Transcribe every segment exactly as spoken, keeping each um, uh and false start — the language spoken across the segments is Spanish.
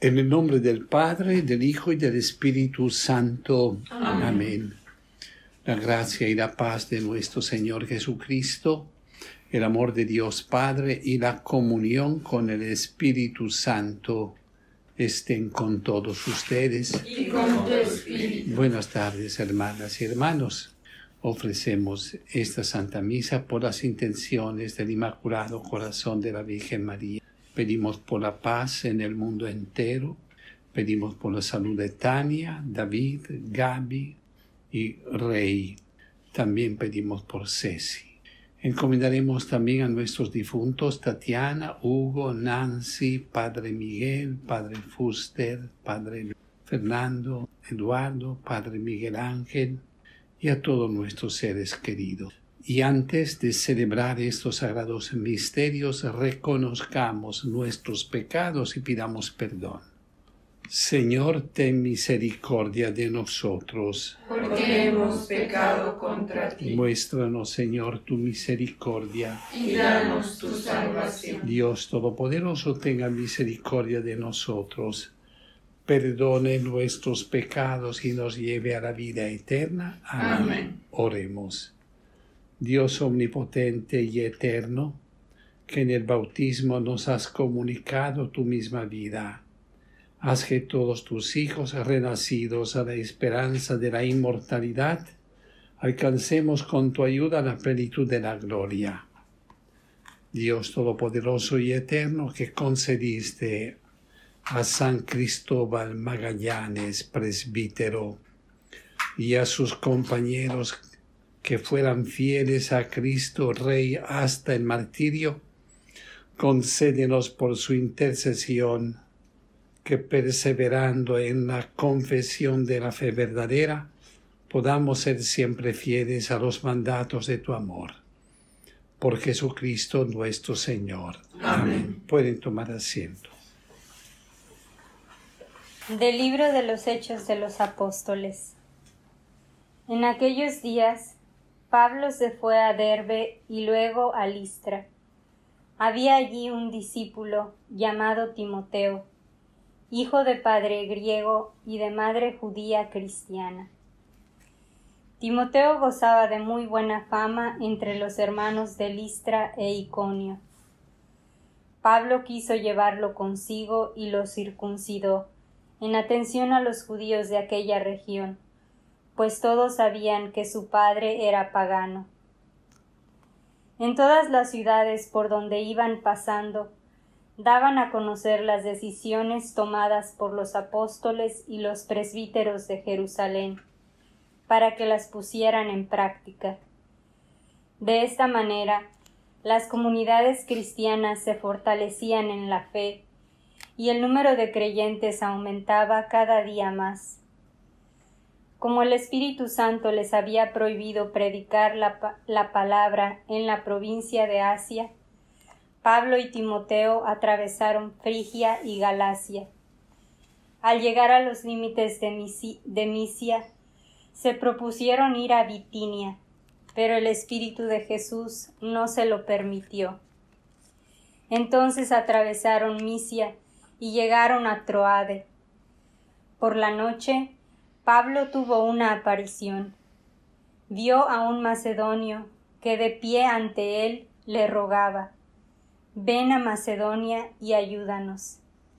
En el nombre del Padre, del Hijo y del Espíritu Santo. Amén. Amén. La gracia y la paz de nuestro Señor Jesucristo, el amor de Dios Padre y la comunión con el Espíritu Santo estén con todos ustedes. Y con tu espíritu. Buenas tardes, hermanas y hermanos. Ofrecemos esta Santa Misa por las intenciones del Inmaculado Corazón de la Virgen María. Pedimos por la paz en el mundo entero. Pedimos por la salud de Tania, David, Gaby y Rey. También pedimos por Ceci. Encomendaremos también a nuestros difuntos Tatiana, Hugo, Nancy, Padre Miguel, Padre Fuster, Padre Fernando, Eduardo, Padre Miguel Ángel y a todos nuestros seres queridos. Y antes de celebrar estos sagrados misterios, reconozcamos nuestros pecados y pidamos perdón. Señor, ten misericordia de nosotros. Porque hemos pecado contra ti. Muéstranos, Señor, tu misericordia. Y danos tu salvación. Dios Todopoderoso, tenga misericordia de nosotros. Perdone nuestros pecados y nos lleve a la vida eterna. Amén. Amén. Oremos. Dios omnipotente y eterno, que en el bautismo nos has comunicado tu misma vida. Haz que todos tus hijos renacidos a la esperanza de la inmortalidad alcancemos con tu ayuda la plenitud de la gloria. Dios Todopoderoso y eterno, que concediste a San Cristóbal Magallanes, presbítero, y a sus compañeros que fueran fieles a Cristo Rey hasta el martirio, concédenos por su intercesión que, perseverando en la confesión de la fe verdadera, podamos ser siempre fieles a los mandatos de tu amor. Por Jesucristo nuestro Señor. Amén. Pueden tomar asiento. Del libro de los Hechos de los Apóstoles. En aquellos días, Pablo se fue a Derbe y luego a Listra. Había allí un discípulo llamado Timoteo, hijo de padre griego y de madre judía cristiana. Timoteo gozaba de muy buena fama entre los hermanos de Listra e Iconio. Pablo quiso llevarlo consigo y lo circuncidó, en atención a los judíos de aquella región, pues todos sabían que su padre era pagano. En todas las ciudades por donde iban pasando, daban a conocer las decisiones tomadas por los apóstoles y los presbíteros de Jerusalén, para que las pusieran en práctica. De esta manera, las comunidades cristianas se fortalecían en la fe, y el número de creyentes aumentaba cada día más. Como el Espíritu Santo les había prohibido predicar la, la palabra en la provincia de Asia, Pablo y Timoteo atravesaron Frigia y Galacia. Al llegar a los límites de, Misi, de Misia, se propusieron ir a Bitinia, pero el Espíritu de Jesús no se lo permitió. Entonces atravesaron Misia y llegaron a Troade. Por la noche, Pablo tuvo una aparición. Vio a un macedonio que de pie ante él le rogaba: «Ven a Macedonia y ayúdanos».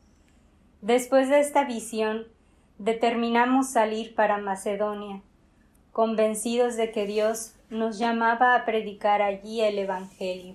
Después de esta visión, determinamos salir para Macedonia, convencidos de que Dios nos llamaba a predicar allí el Evangelio.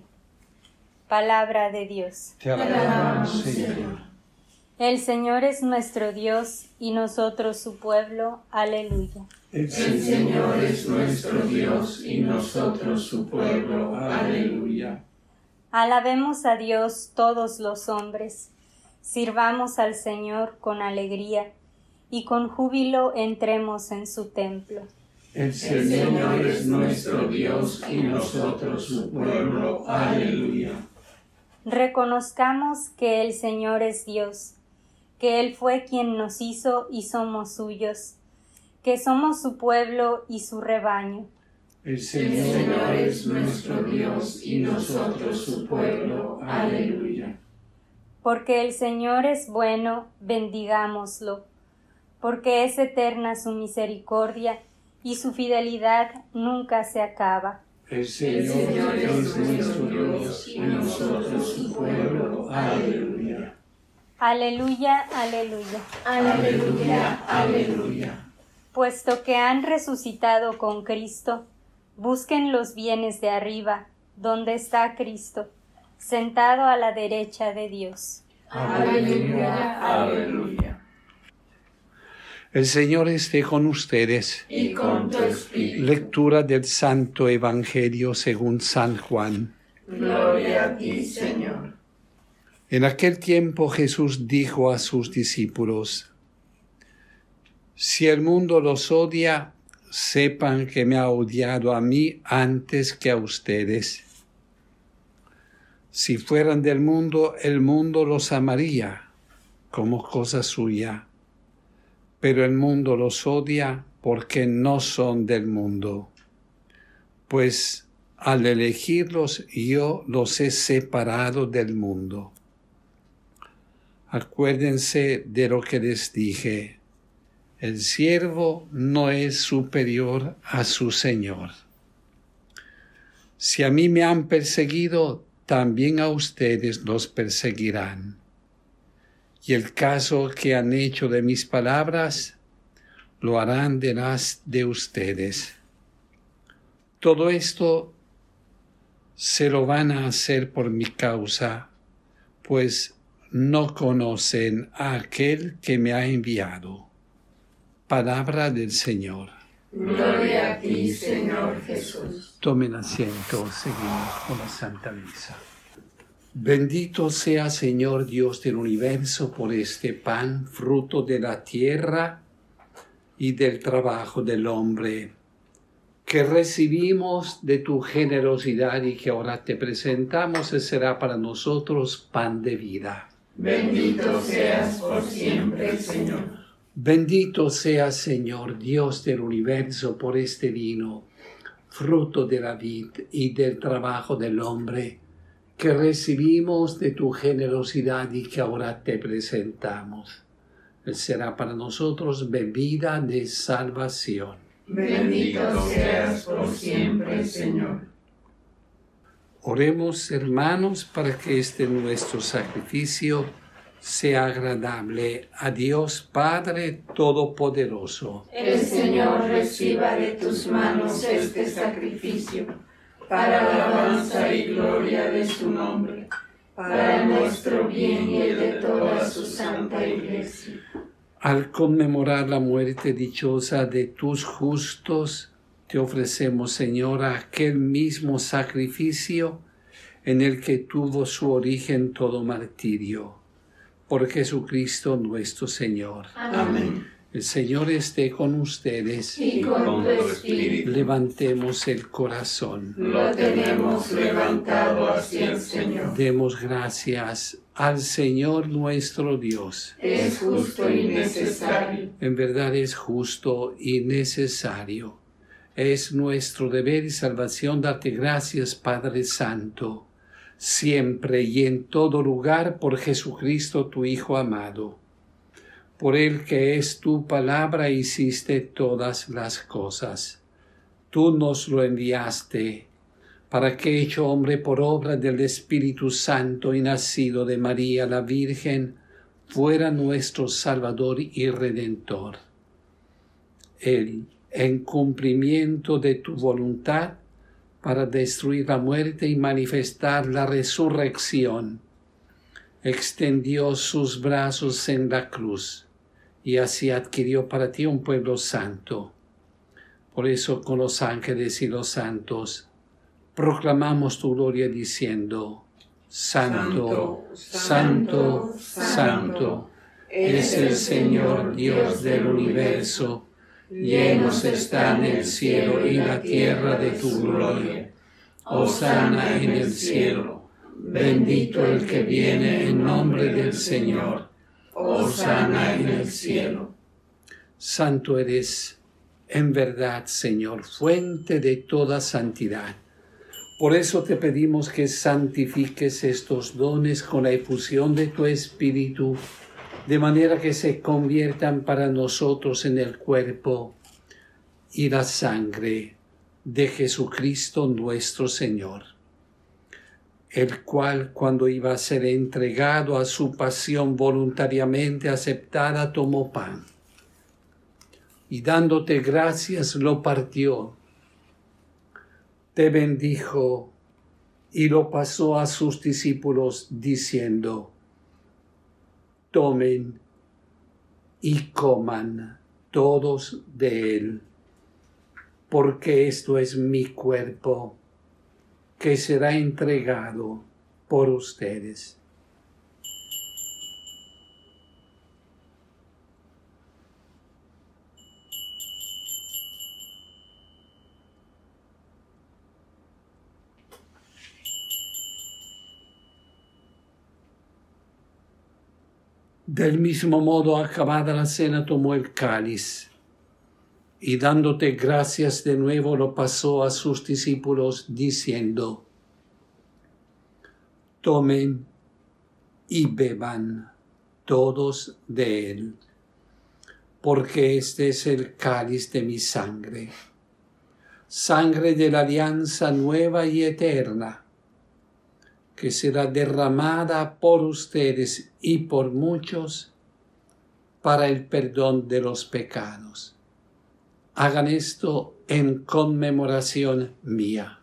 Palabra de Dios. Te alabamos, Señor. El Señor es nuestro Dios y nosotros su pueblo. Aleluya. El El Señor es nuestro Dios y nosotros su pueblo. Aleluya. Alabemos a Dios todos los hombres. Sirvamos al Señor con alegría y con júbilo entremos en su templo. El El Señor es nuestro Dios y nosotros su pueblo. Aleluya. Reconozcamos que el Señor es Dios, que Él fue quien nos hizo y somos suyos, que somos su pueblo y su rebaño. El El Señor es nuestro Dios y nosotros su pueblo. Aleluya. Porque el Señor es bueno, bendigámoslo. Porque es eterna su misericordia y su fidelidad nunca se acaba. El Señor es nuestro Dios y nosotros su pueblo. Aleluya. Aleluya, aleluya. Aleluya, aleluya. Puesto que han resucitado con Cristo, busquen los bienes de arriba, donde está Cristo, sentado a la derecha de Dios. Aleluya, aleluya. El Señor esté con ustedes. Y con tu espíritu. Lectura del Santo Evangelio según San Juan. Gloria a ti, Señor. En aquel tiempo Jesús dijo a sus discípulos: Si el mundo los odia, sepan que me ha odiado a mí antes que a ustedes. Si fueran del mundo, el mundo los amaría como cosa suya, pero el mundo los odia porque no son del mundo. Pues al elegirlos yo los he separado del mundo. Acuérdense de lo que les dije: el siervo no es superior a su Señor. Si a mí me han perseguido, también a ustedes los perseguirán. Y el caso que han hecho de mis palabras, lo harán de las de ustedes. Todo esto se lo van a hacer por mi causa, pues no conocen a aquel que me ha enviado. Palabra del Señor. Gloria a ti, Señor Jesús. Tomen asiento, seguimos con la Santa Misa. Bendito sea, Señor Dios del universo, por este pan, fruto de la tierra y del trabajo del hombre, que recibimos de tu generosidad y que ahora te presentamos, y será para nosotros pan de vida. Bendito seas por siempre, Señor. Bendito sea, Señor, Dios del universo, por este vino, fruto de la vid y del trabajo del hombre, que recibimos de tu generosidad y que ahora te presentamos. Él será para nosotros bebida de salvación. Bendito seas por siempre, Señor. Oremos, hermanos, para que este nuestro sacrificio sea agradable a Dios Padre Todopoderoso. El Señor reciba de tus manos este sacrificio, para alabanza y gloria de su nombre, para nuestro bien y el de toda su santa Iglesia. Al conmemorar la muerte dichosa de tus justos, te ofrecemos, Señor, aquel mismo sacrificio en el que tuvo su origen todo martirio. Por Jesucristo nuestro Señor. Amén. El Señor esté con ustedes. Y con tu espíritu. Levantemos el corazón. Lo tenemos levantado hacia el Señor. Demos gracias al Señor nuestro Dios. Es justo y necesario. En verdad es justo y necesario. Es nuestro deber y salvación darte gracias, Padre Santo, siempre y en todo lugar, por Jesucristo tu Hijo amado. Por él, que es tu palabra, hiciste todas las cosas. Tú nos lo enviaste, para que, hecho hombre por obra del Espíritu Santo y nacido de María la Virgen, fuera nuestro Salvador y Redentor. Él, en cumplimiento de tu voluntad, para destruir la muerte y manifestar la resurrección, extendió sus brazos en la cruz y así adquirió para ti un pueblo santo. Por eso, con los ángeles y los santos proclamamos tu gloria diciendo: Santo, Santo, Santo, Santo es el Señor Dios del universo. Llenos están el cielo y la tierra de tu gloria. Hosana en el cielo. Bendito el que viene en nombre del Señor. Hosana en el cielo. Santo eres, en verdad, Señor, fuente de toda santidad. Por eso te pedimos que santifiques estos dones con la efusión de tu Espíritu, de manera que se conviertan para nosotros en el cuerpo y la sangre de Jesucristo nuestro Señor, el cual, cuando iba a ser entregado a su pasión voluntariamente aceptada, tomó pan y dándote gracias lo partió, te bendijo y lo pasó a sus discípulos diciendo: tomen y coman todos de él, porque esto es mi cuerpo que será entregado por ustedes. Del mismo modo, acabada la cena, tomó el cáliz y dándote gracias de nuevo lo pasó a sus discípulos diciendo: tomen y beban todos de él, porque este es el cáliz de mi sangre, sangre de la alianza nueva y eterna, que será derramada por ustedes y por muchos para el perdón de los pecados. Hagan esto en conmemoración mía.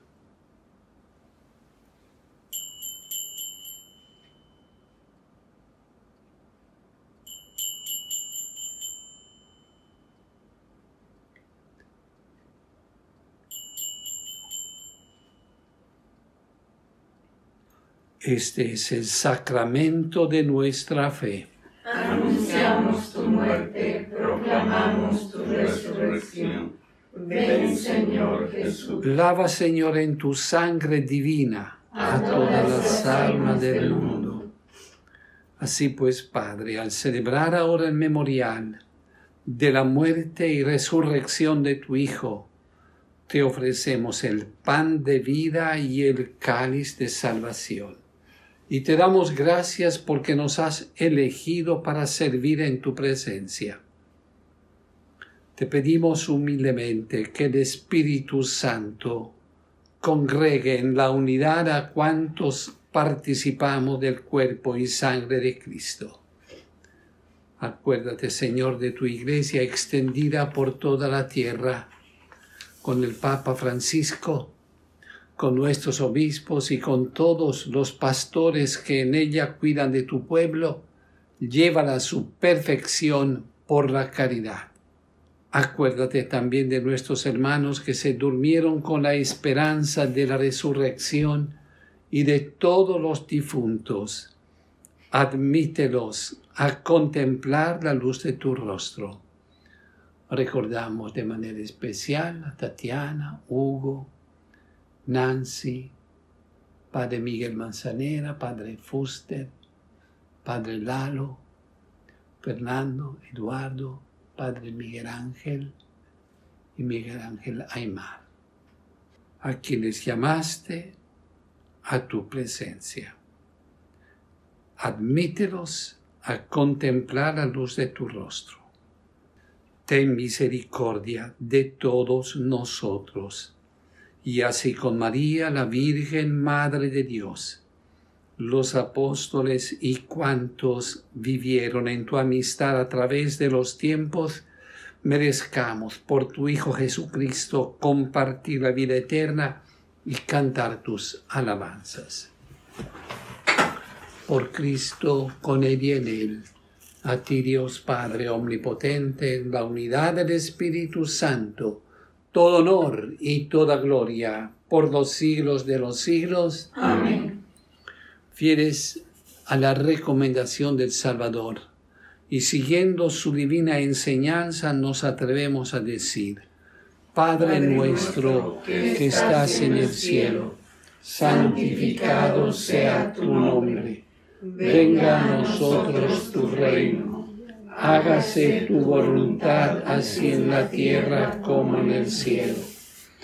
Este es el sacramento de nuestra fe. Anunciamos tu muerte, proclamamos tu resurrección. Ven, Señor Jesús. Lava, Señor, en tu sangre divina a todas las almas del mundo. Así pues, Padre, al celebrar ahora el memorial de la muerte y resurrección de tu Hijo, te ofrecemos el pan de vida y el cáliz de salvación. Y te damos gracias porque nos has elegido para servir en tu presencia. Te pedimos humildemente que el Espíritu Santo congregue en la unidad a cuantos participamos del cuerpo y sangre de Cristo. Acuérdate, Señor, de tu Iglesia extendida por toda la tierra, con el Papa Francisco, con nuestros obispos y con todos los pastores que en ella cuidan de tu pueblo, llévala a su perfección por la caridad. Acuérdate también de nuestros hermanos que se durmieron con la esperanza de la resurrección y de todos los difuntos. Admítelos a contemplar la luz de tu rostro. Recordamos de manera especial a Tatiana, Hugo, Nancy, Padre Miguel Manzanera, Padre Fuster, Padre Lalo, Fernando, Eduardo, Padre Miguel Ángel y Miguel Ángel Aymar, a quienes llamaste a tu presencia. Admítelos a contemplar la luz de tu rostro. Ten misericordia de todos nosotros. Y así con María, la Virgen Madre de Dios, los apóstoles y cuantos vivieron en tu amistad a través de los tiempos, merezcamos por tu Hijo Jesucristo compartir la vida eterna y cantar tus alabanzas. Por Cristo, con Él y en Él, a ti Dios Padre Omnipotente, en la unidad del Espíritu Santo, todo honor y toda gloria por los siglos de los siglos. Amén. Fieles a la recomendación del Salvador y siguiendo su divina enseñanza, nos atrevemos a decir: Padre, Padre nuestro que, que estás en el cielo, santificado sea tu nombre. Venga a nosotros tu reino. Hágase tu voluntad así en la tierra como en el cielo.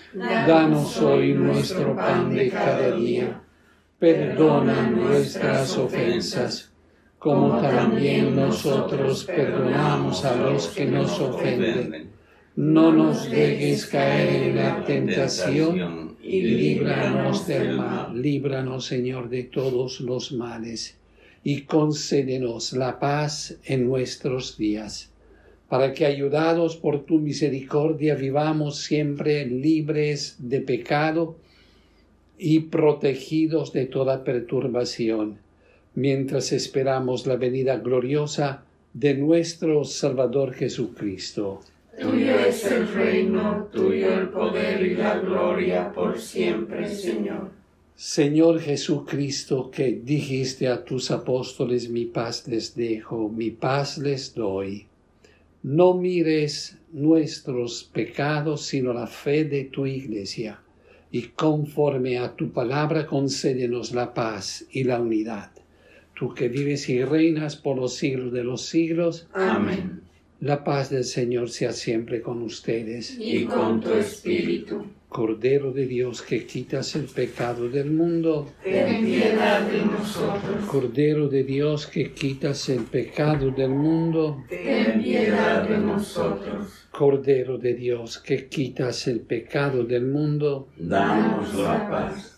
Danos hoy nuestro pan de cada día. Perdona nuestras ofensas, como también nosotros perdonamos a los que nos ofenden. No nos dejes caer en la tentación y líbranos del mal. Líbranos, Señor, de todos los males y concédenos la paz en nuestros días, para que, ayudados por tu misericordia, vivamos siempre libres de pecado y protegidos de toda perturbación, mientras esperamos la venida gloriosa de nuestro Salvador Jesucristo. Tuyo es el reino, tuyo el poder y la gloria por siempre, Señor. Señor Jesucristo, que dijiste a tus apóstoles: mi paz les dejo, mi paz les doy. No mires nuestros pecados, sino la fe de tu Iglesia, y conforme a tu palabra concédenos la paz y la unidad. Tú que vives y reinas por los siglos de los siglos. Amén. La paz del Señor sea siempre con ustedes. Y con tu espíritu. Cordero de Dios, que quitas el pecado del mundo, ten piedad de nosotros. Cordero de Dios, que quitas el pecado del mundo, ten piedad de nosotros. Cordero de Dios, que quitas el pecado del mundo, danos la paz.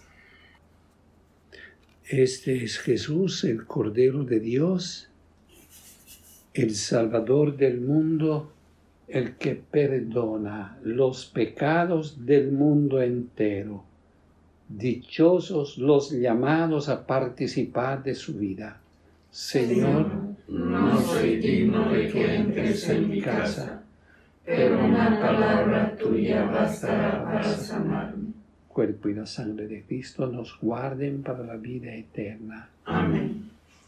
Este es Jesús, el Cordero de Dios, el Salvador del mundo, el que perdona los pecados del mundo entero. Dichosos los llamados a participar de su vida. Señor, no soy digno de que entres en mi casa, pero una palabra tuya bastará para sanarme. Cuerpo y la sangre de Cristo nos guarden para la vida eterna. Amén.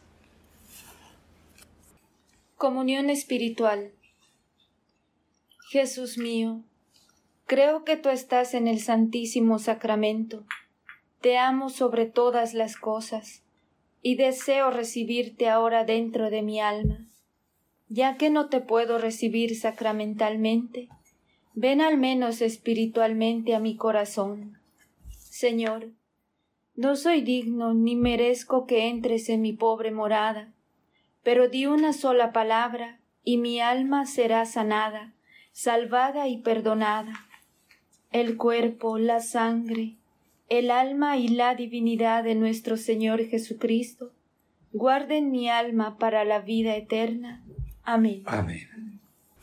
Comunión espiritual. Jesús mío, creo que tú estás en el Santísimo Sacramento. Te amo sobre todas las cosas y deseo recibirte ahora dentro de mi alma. Ya que no te puedo recibir sacramentalmente, ven al menos espiritualmente a mi corazón. Señor, no soy digno ni merezco que entres en mi pobre morada, pero di una sola palabra y mi alma será sanada, salvada y perdonada. El cuerpo, la sangre, el alma y la divinidad de nuestro Señor Jesucristo guarden mi alma para la vida eterna. Amén. Amén.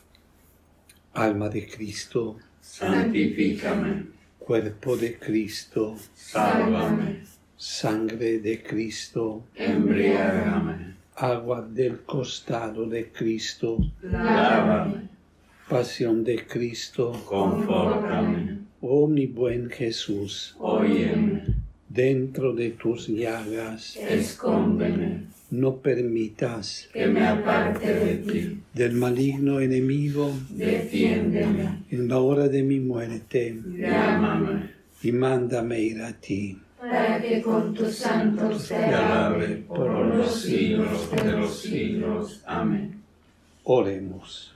Alma de Cristo, santifícame. Cuerpo de Cristo, sálvame. Sangre de Cristo, embriágame. Agua del costado de Cristo, lávame. Pasión de Cristo, confórtame. Oh mi buen Jesús, óyeme. Dentro de tus llagas, escóndeme. No permitas que me aparte de ti. Del maligno enemigo, defiéndeme. En la hora de mi muerte, llámame. Y mándame ir a ti. Para que con tus santos te alabe por los siglos de los siglos. Amén. Oremos.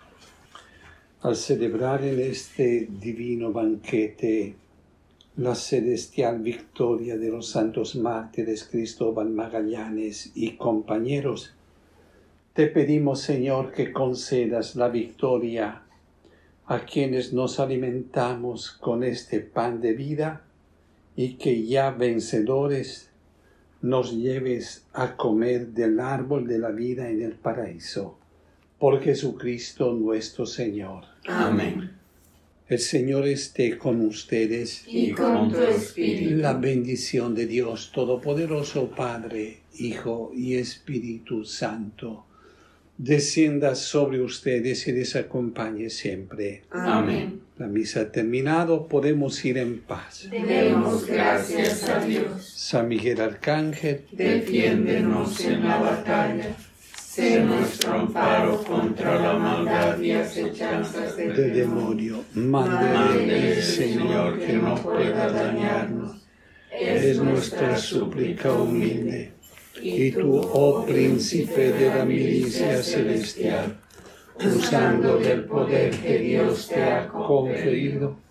Al celebrar en este divino banquete la celestial victoria de los santos mártires Cristóbal Magallanes y compañeros, te pedimos, Señor, que concedas la victoria a quienes nos alimentamos con este pan de vida y que ya vencedores nos lleves a comer del árbol de la vida en el paraíso. Por Jesucristo nuestro Señor. Amén. El Señor esté con ustedes. Y con tu espíritu. La bendición de Dios Todopoderoso, Padre, Hijo y Espíritu Santo, descienda sobre ustedes y les acompañe siempre. Amén. La misa ha terminado, podemos ir en paz. Demos gracias a Dios. San Miguel Arcángel, defiéndenos en la batalla. Sé nuestro amparo contra la maldad y acechanzas del del demonio. Mande, Señor, que no pueda dañarnos. Es nuestra súplica humilde. Y tú, oh príncipe de la milicia celestial, usando del poder que Dios te ha conferido,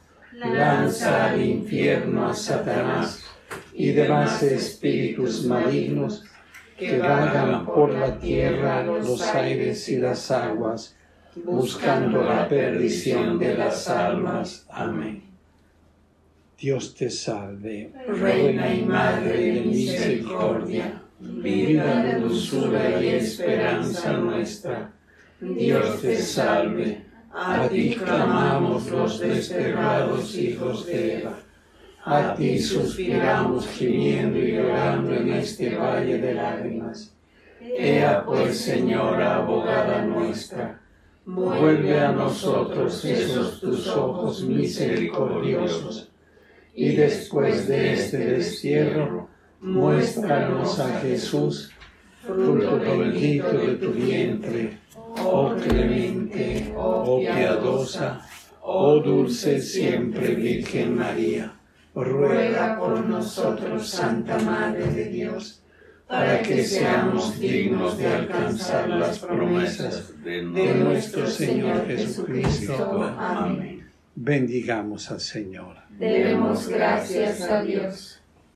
lanza al infierno a Satanás y demás espíritus malignos que vagan por la tierra, los aires y las aguas, buscando la perdición de las almas. Amén. Dios te salve, Reina y Madre de misericordia, vida, dulzura y esperanza nuestra. Dios te salve, a ti clamamos los desterrados hijos de Eva. A ti suspiramos gimiendo y llorando en este valle de lágrimas. Ea pues, Señora, abogada nuestra, vuelve a nosotros esos tus ojos misericordiosos, y después de este destierro, muéstranos a Jesús, fruto bendito de tu vientre, oh clemente, oh piadosa, oh dulce siempre Virgen María. Ruega por nosotros, Santa Madre de Dios, para que seamos dignos de alcanzar las promesas de nuestro Señor Jesucristo. Amén. Bendigamos al Señor. Demos gracias a Dios.